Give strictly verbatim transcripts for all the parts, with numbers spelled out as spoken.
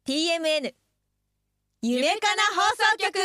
ティーエムエヌ 夢かな放送局。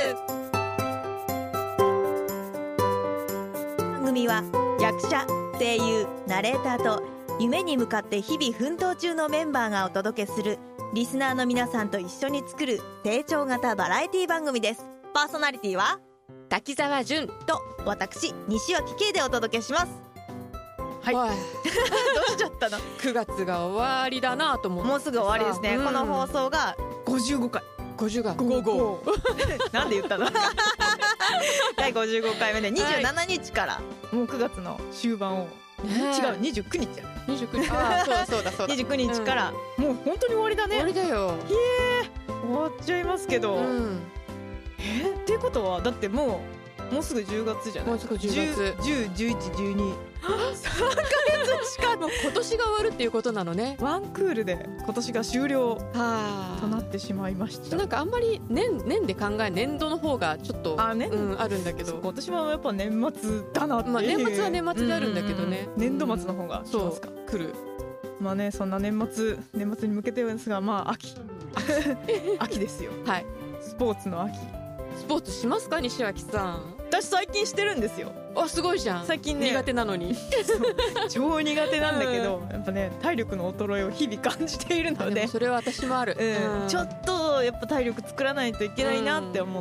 番組は役者、声優、ナレーターと夢に向かって日々奮闘中のメンバーがお届けするリスナーの皆さんと一緒に作る成長型バラエティ番組です。パーソナリティは滝沢純と私西脇圭でお届けします。はいどうしちゃったのくがつが終わりだなと思って、 もうすぐ終わりですね、うん、この放送がごじゅうごかいごじゅうがごじゅうごなんで言ったのだいごじゅうごかいめでにじゅうしちにちから、はい、もうくがつの終盤を、ね、違うにじゅうくにちにじゅうくにちあそうだそうだそうだにじゅうくにちから、うん、もう本当に終わりだね。 終わりだよ。 へえ終わっちゃいますけど、うん、えー、っていうことはだってもうもうすぐじゅうがつじゃない。 もうすぐじゅうがつ、 じゅう、じゅういち、じゅうにさんかげつしかもう今年が終わるっていうことなのね。 ワンクールで今年が終了となってしまいました。 なんかあんまり 年, 年で考え年度の方がちょっと あ,、ねうん、あるんだけど、 今年はやっぱ年末だなって、まあ、 年末は年末であるんだけどね、 うんうん、年度末の方がそうですか来る。まあね、そんな年末年末に向けてですが、まあ秋秋ですよ。はい、スポーツの秋。 スポーツしますか西脇さん。 私最近してるんですよ。 あすごいじゃん。 最近ね苦手なのに超苦手なんだけど、うん、やっぱね体力の衰えを日々感じているの で, でもそれは私もある、 うんうん、ちょっとやっぱ体力作らないといけないなって思って、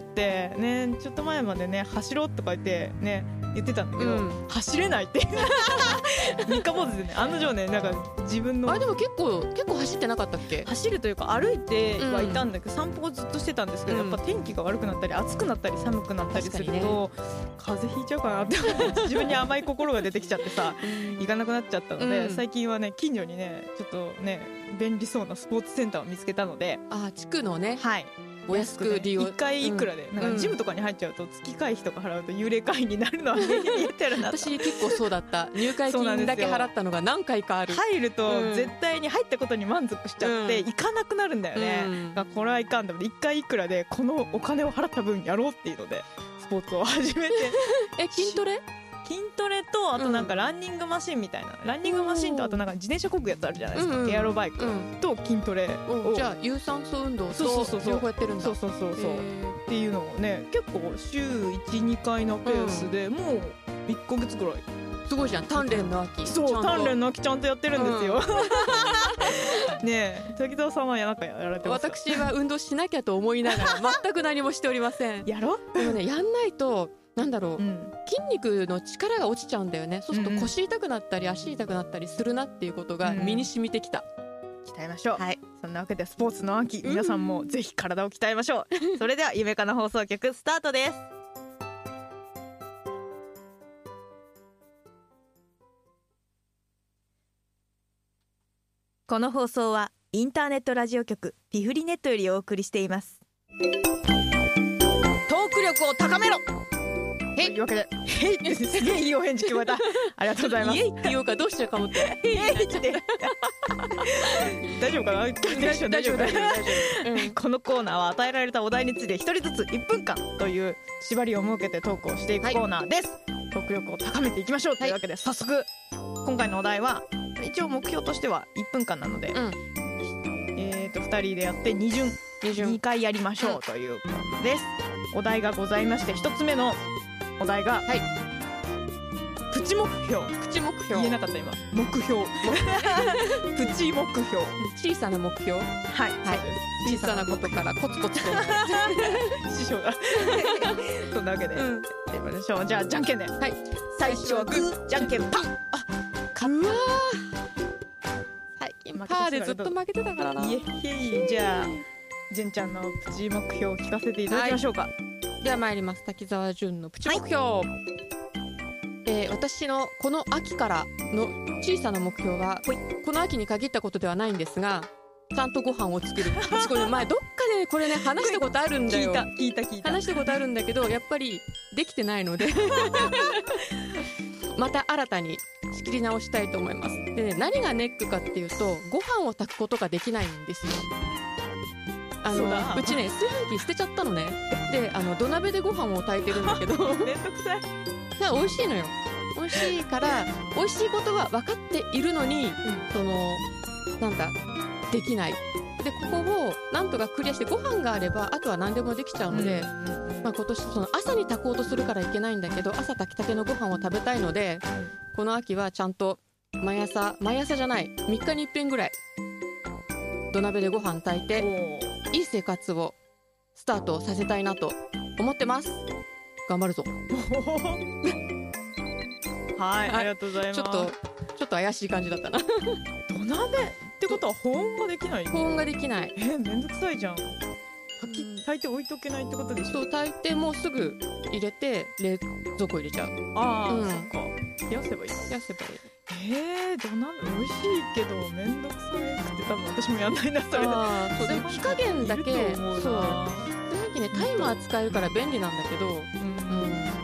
うん、ねちょっと前までね走ろうとか言ってね言ってたんだけど、うん、走れないって三日坊主でね案の定ねなんか自分のあでも結構結構走ってなかったっけ。 走るというか歩いてはいたんだけど、うん、散歩をずっとしてたんですけど、うん、やっぱ天気が悪くなったり暑くなったり寒くなったりすると、ね、風邪ひいちゃうかなって自分に甘い心が出てきちゃってさ行かなくなっちゃったので、うん、最近はね近所にねちょっとね便利そうなスポーツセンターを見つけたので、 あ地区のね、はいお安く利用、 ね、いっかいいくらで、うん、なんかジムとかに入っちゃうと月会費とか払うと幽霊会員になるのは言ってるなと私結構そうだった。入会金だけ払ったのが何回かある。 入ると絶対に入ったことに満足しちゃって、うん、行かなくなるんだよね、うん、これはいかんだもんいっかいいくらでこのお金を払った分やろうっていうのでスポーツを始めてえ筋トレ筋トレとあとなんかランニングマシンみたいな、うん、ランニングマシンとあとなんか自転車こぐやつあるじゃないですか、うんうん、エアロバイクと筋トレを、 じゃあ有酸素運動と両方やってるんだ。 そうそうそうそうっていうのをね結構週いち、にかいのペースで、うん、もういっかげつぐらい。 すごいじゃん。鍛錬の秋。 そう鍛錬の秋ちゃんとやってるんですよ、うん、ねえ滝沢さんはなんかやられてますか。 私は運動しなきゃと思いながら全く何もしておりません。 やろでもねやんないとなんだろう、うん、筋肉の力が落ちちゃうんだよね。そうすると腰痛くなったり足痛くなったりするなっていうことが身に染みてきた、 うん、鍛えましょう、はい、そんなわけでスポーツの秋、皆さんもぜひ体を鍛えましょうそれでは夢かな放送局スタートです。この放送はインターネットラジオ局ピフリネットよりお送りしています。トーク力を高めろというわけでへいってすげえいいお返事聞こえたありがとうございます。 イエイって言おうかどうしようかもってへいって大丈夫かな。大丈夫大丈夫大丈夫、うん、このコーナーは与えられたお題についてひとりずついっぷんかんという縛りを設けてトークをしていくコーナーです、はい、トーク力を高めていきましょうというわけで、はい、早速今回のお題は一応目標としてはいっぷんかんなので、うん、えーとふたりでやってにじゅんにかいやりましょうということです、うん、お題がございましてひとつめのお題が、はい、プチ目標。 プチ目標言えなかった今。目標プチ目標小さな目標。はい、はい、小さなことからコツコツと師匠だそんなわけで、うん、やりましょう。じゃあじゃんけんで、はい、最初はグーじゃんけんパン。あ勝った。最近パーでずっと負けてたからな。 いえいえ。じゃあ純ちゃんのプチ目標を聞かせていただきましょうか、はい、 では参ります。滝沢純のプチ目標、はい、えー、私のこの秋からの小さな目標はこの秋に限ったことではないんですが、ちゃんとご飯を作る。私これ前どっかでこれね話したことあるんだよ。 聞いた聞いた聞いた話したことあるんだけどやっぱりできてないのでまた新たに仕切り直したいと思います。で、ね、何がネックかっていうとご飯を炊くことができないんですよ。あの う, うちね炊飯器捨てちゃったのね。であの土鍋でご飯を炊いてるんだけどめんどくさい。 だから美味しいのよ。美味しいから美味しいことは分かっているのに、うん、そのなんだできない。 でここをなんとかクリアしてご飯があればあとは何でもできちゃうので、まあ、今年その朝に炊こうとするからいけないんだけど朝炊きたてのご飯を食べたいので、この秋はちゃんと毎朝毎朝じゃないみっかにいっぺんぐらい土鍋でご飯炊いていい生活をスタートさせたいなと思ってます。頑張るぞ。 はい、ありがとうございます。 ちょっとちょっと怪しい感じだったな。 土鍋ってことは保温ができない？ 保温ができない。 えー、めんどくさいじゃん。炊き炊いて置いとけないってことでしょ？ そう、炊いてもうすぐ入れて冷蔵庫入れちゃう。 ああ、 うん、 そっか。冷やせばいい。 冷やせばいい。 えー、土鍋美味しいけどめんどくさいって多分私もやんないなそれ。 あそうでも火加減だけそう。その時ねタイマー使えるから便利なんだけど、うん、うん、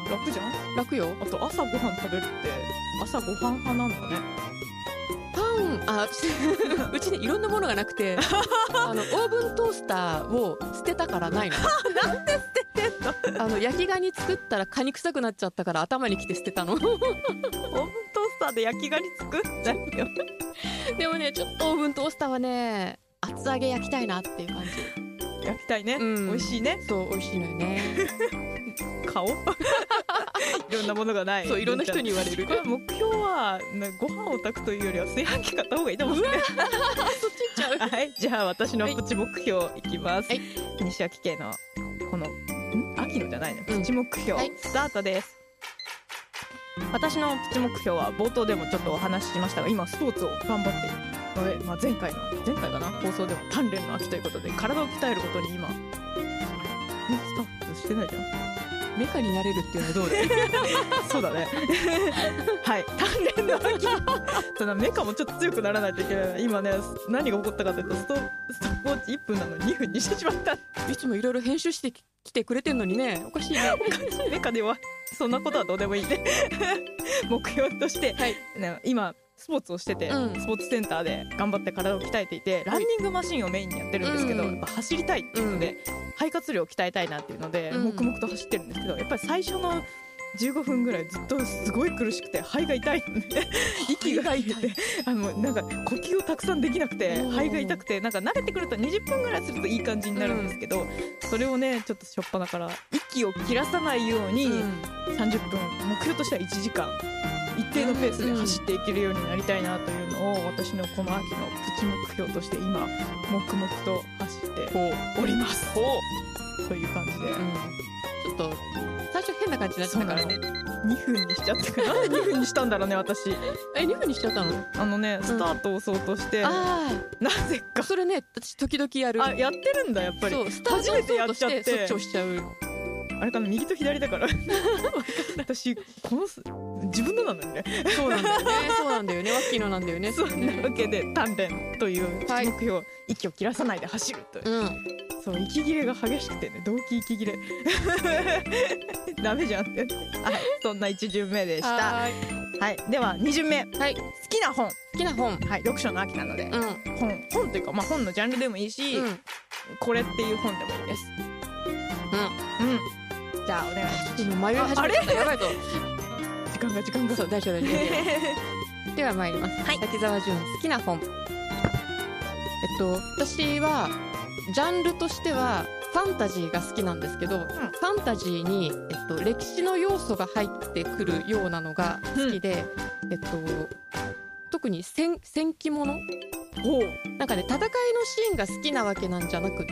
楽じゃん。 楽よ。 あと朝ごはん食べるって朝ごはん派なんだね。 パンあうちねいろんなものがなくてあのオーブントースターを捨てたからないの。 なんで捨ててんの？ あの焼きガニ作ったらカニ臭くなっちゃったから頭にきて捨てたの。オーブントースターで焼きガニ作ったよ。 でもねちょっとオーブントースターはね厚揚げ焼きたいなっていう感じ。 焼きたいね、うん、美味しいね。 そう美味しいのよね。 顔いろんなものがない。 そういろんな人に言われる。 これ目標はご飯を炊くというよりは炊飯器買った方がいいと思うんですね。 そっち行っちゃう。 はい、じゃあ私のプチ目標いきます、はい、西脇家のこのん秋のじゃないのプチ目標、うんはい、スタートです。私のプチ目標は冒頭でもちょっとお話ししましたが今スポーツを頑張っているので、まあ、前回の前回かな放送でも鍛錬の秋ということで体を鍛えることに今スタッフしてないじゃん。 メカになれるっていうのはどうだよ。 そうだね。はい鍛錬の秋。そのメカもちょっと強くならないといけない。今ね何が起こったかというとストストップウォッチいっぷんなのににふんにしてしまった。 いつもいろいろ編集してきてくれてんのにねおかしいね。 おかしい。メカではそんなことはどうでもいいね。目標として、はいね、今スポーツをしてて、うん、スポーツセンターで頑張って体を鍛えていてランニングマシンをメインにやってるんですけど、うん、やっぱ走りたいっていうので、うん、肺活量を鍛えたいなっていうので、うん、黙々と走ってるんですけどやっぱり最初のじゅうごふんぐらいずっとすごい苦しくて肺が痛いので息が痛いてあのなんか呼吸をたくさんできなくて肺が痛くてなんか慣れてくるとにじゅっぷんぐらいするといい感じになるんですけど、うん、それをねちょっとしょっぱなから息を切らさないようにさんじゅっぷん目標としてはいちじかん一定のペースで走っていけるようになりたいなというのを私のこの秋のプチ目標として今黙々と走っております。という感じで、うん、 ちょっと最初変な感じになっちゃったからね。 にふんにしちゃったからなんでにふんにしたんだろうね私。 えにふんにしちゃったの？ あのねスタートを押そうとして、うん、あなぜかそれね私時々やる。 あやってるんだやっぱり。そうスタートを押そうとしてそっち押しちゃう。 あれかな右と左だから私この自分のなんだよね。 そうなんだよね。そうなんだよね。ワッキーのなんだよね。 そんなわけで鍛錬という目標、はい、息を切らさないで走るという、うん、そう息切れが激しくてね動機息切れダメじゃんってはいそんないち巡目でした。はい、はい、ではに巡目、はい、好きな本好きな本はい読書の秋なので、うん、本本というかまあ本のジャンルでもいいし、うん、これっていう本でもいいです。うんうんじゃあお願いします。 今迷い始めた。あれやばいぞ。 時間が時間がそう大丈夫大丈夫。では参ります。はい、滝沢純好きな本。えっと私はジャンルとしてはファンタジーが好きなんですけど、うん、ファンタジーにえっと歴史の要素が入ってくるようなのが好きで、うん、えっと特に戦戦記物。なんかね戦いのシーンが好きなわけなんじゃなくって、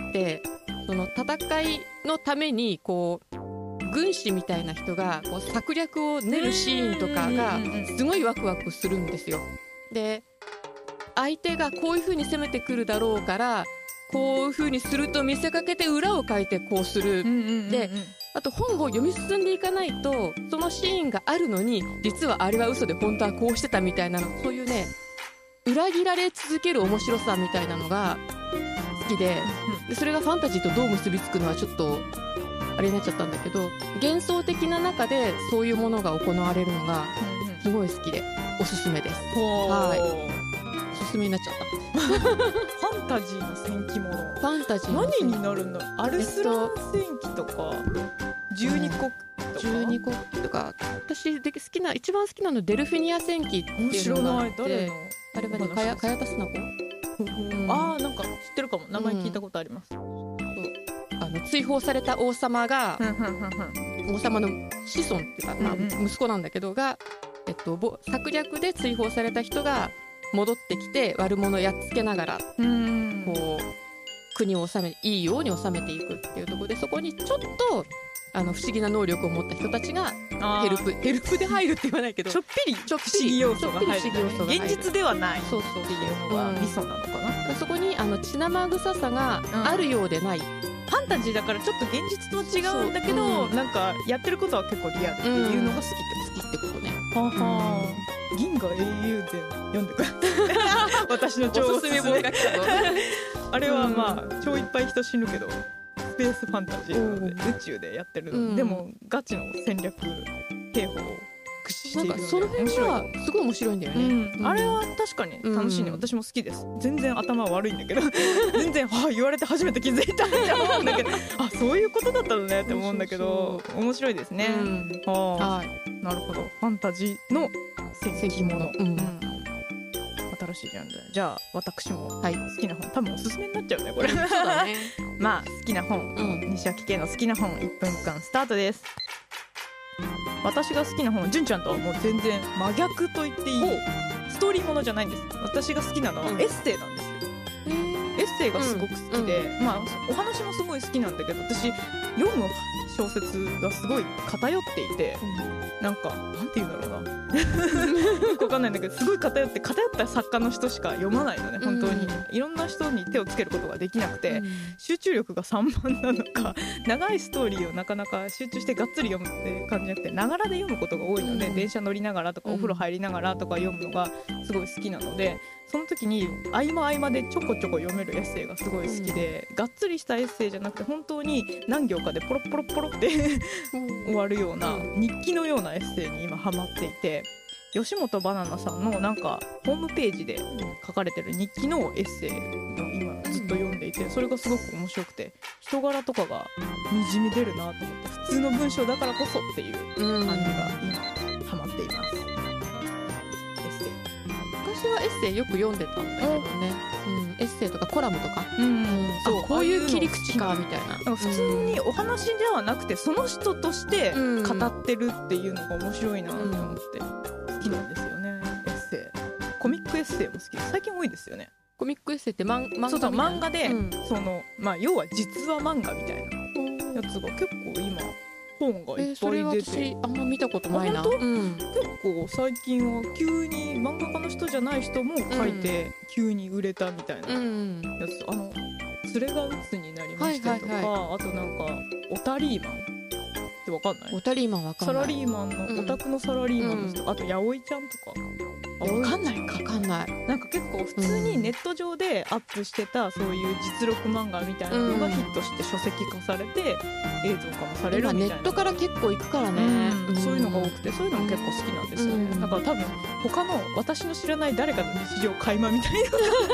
その戦いのためにこう。軍師みたいな人がこう策略を練るシーンとかがすごいワクワクするんですよ。で相手がこういう風に攻めてくるだろうからこういう風にすると見せかけて裏をかいてこうする。であと本を読み進んでいかないとそのシーンがあるのに実はあれは嘘で本当はこうしてたみたいなのそういうね裏切られ続ける面白さみたいなのが好きで、でそれがファンタジーとどう結びつくのはちょっとあれになっちゃったんだけど幻想的な中でそういうものが行われるのがすごい好きでおすすめです。はいおすすめになっちゃったファンタジーの戦記物ファンタジー何になるんだ。アルスラン戦記とか十二国とか十二国とか私で好きな一番好きなのデルフィニア戦記っていうのがあってあれはねかやかやたすな子うんあーなんか知ってるかも、名前聞いたことあります。 あの追放された王様が、 ふんふんふんふん王様の子孫っていうか、まあ、 うんうん息子なんだけどが、えっと、ぼ策略で追放された人が戻ってきて悪者やっつけながらうーんこう国を治めいいように治めていくっていうところで、そこにちょっとあの不思議な能力を持った人たちがあーヘルプヘルプで入るって言わないけどちょっぴりちょっぴり不思議要素が入る、 ちょっぴり不思議要素が入る現実ではないそうそうっていうのがうんミソなのかな、 そこにあの血生臭さがあるようでない、 ファンタジーだからちょっと現実と違うんだけど、 そううんなんかやってることは結構リアルっていうのが好きって好きってことね。 こと、ははー銀河英雄伝読んでください私の超おすすめ本が来たぞあれはまあ超いっぱい人死ぬけどスペースファンタジーなのでうん宇宙でやってる、 うんでもガチの戦略兵法を駆使してるのでないんかその辺面白いがすごい面白いんだよね、 うん、あれは確かに楽しいね、 うん私も好きです。全然頭悪いんだけど全然はあ言われて初めて気づいたって思うんだけどあそういうことだったのねって思うんだけど面白いですね、 うんはあはいなるほど、ファンタジーの戦記物、 戦記物うん新しいジャンル。じゃあ私もはい好きな本、多分おすすめになっちゃうねこれそうだねまあ好きな本、 うん西脇圭の好きな本いっぷんかんスタートです。私が好きな本、純ちゃんとはもう全然真逆と言っていいストーリーものじゃないんです。私が好きなのはうんエッセイなんですよ、エッセイがすごく好きで、まあお話もすごい好きなんだけど、私読む小説がすごい偏っていて、なんかなんて言うんだろうなよくわかんないんだけど、すごい偏って偏った作家の人しか読まないのね本当に、 うんいろんな人に手をつけることができなくて、 うん集中力が散漫なのか長いストーリーをなかなか集中してがっつり読むっていう感じじゃなくて、ながらで読むことが多いので、 うん電車乗りながらとかうんお風呂入りながらとか読むのがすごい好きなので、その時に合間合間でちょこちょこ読めるエッセイがすごい好きで、がっつりしたエッセイじゃなくて本当に何行かでポロポロポロって終わるような日記のようなエッセイに今ハマっていて、吉本ばななさんのなんかホームページで書かれてる日記のエッセイを今ずっと読んでいて、それがすごく面白くて、人柄とかがにじみ出るなと思って、普通の文章だからこそっていううん感じが今ハマっています。エッセイ、 昔はエッセイよく読んでたんだけどね、うん、エッセイとかコラムとか、 うんそうこういう切り口かみたいな。 なんか普通にお話ではなくてその人としてうん語ってるっていうのが面白いなと思って好きなんですよね、エッセイ。コミックエッセイも好きです。最近多いですよね。 コミックエッセイって漫漫画そうそうみたいな漫画で、 うんそのまあ要は実話漫画みたいなやつが結構今本がいっえーそれぱい出て、 私あんま見たことないな。 あ本当うん結構最近は急に漫画家の人じゃない人も書いて急に売れたみたいなうやんつ、あの「連れが鬱になりました」とか、 はいはいあとなんか「オタリーマン」ってわかんない？ オタリーマンわかんサない。 ラリーマンうんのオタクのサラリーマンの人、あと八百ちゃんとか、あわかんないかわかんない。 なんか結構普通にネット上でアップしてたそういう実録漫画みたいなのがヒットして書籍化されて映像化もされる今ネみたいな、 ットから結構行くからね、 うんそういうのが多くて、そういうのも結構好きなんですよね、 うんだから多分他の私の知らない誰かの日常垣間みたい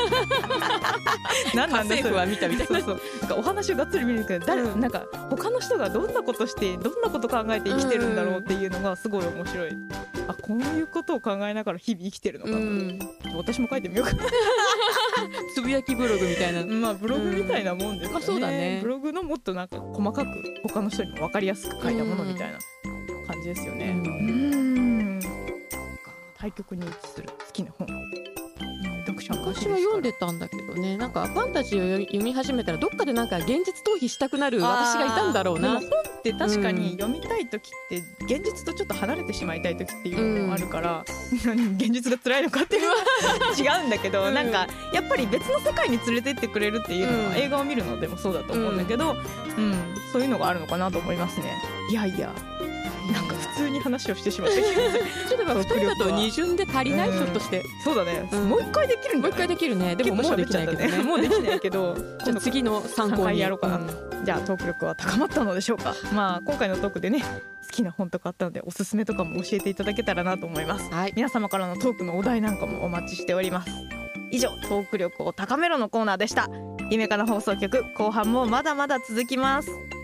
な何なんだそれ家政婦は見たみたいなそうそうなんかお話をがっつり見るけど誰、 うんなんか他の人がどんなことしてどんなこと考えて生きてるんだろうっていうのがすごい面白い、あこういうことを考えながら日々生きてるのかな、 うん私も書いてみようかなつぶやきブログみたいな。 まあブログみたいなもんですよね、 うんまあそうだねブログのもっとなんか細かく他の人にも分かりやすく書いたものみたいな感じですよね。 ううんん対局に位置する好きな本、読書の秋ですから私は読んでたんだけどね、なんかファンタジーを読み読み始めたらどっかでなんか現実逃避したくなる私がいたんだろうな。 でも本って確かに読みたい時って現実とちょっと離れてしまいたい時っていうのもあるから、何現実が辛いのかっていうのは違うんだけど、 うんなんかやっぱり別の世界に連れてってくれるっていうのは、 うん映画を見るのでもそうだと思うんだけど、うんそういうのがあるのかなと思いますね。いやいやなんか普通に話をしてしまった気がするちょっとふたりだと二巡で足りない、 うんひょっとして。 そうだね、 うんもう一回できるんもう一じゃない？ 回できるね。でももうできないけどね。 もうできないけどじゃあ次の参考さんかいにやろうかなうんじゃあトーク力は高まったのでしょうか。まあ今回のトークでね好きな本とかあったのでおすすめとかも教えていただけたらなと思います。 はい。 皆様からのトークのお題なんかもお待ちしております。以上トーク力を高めろのコーナーでした。夢かな放送局後半もまだまだ続きます。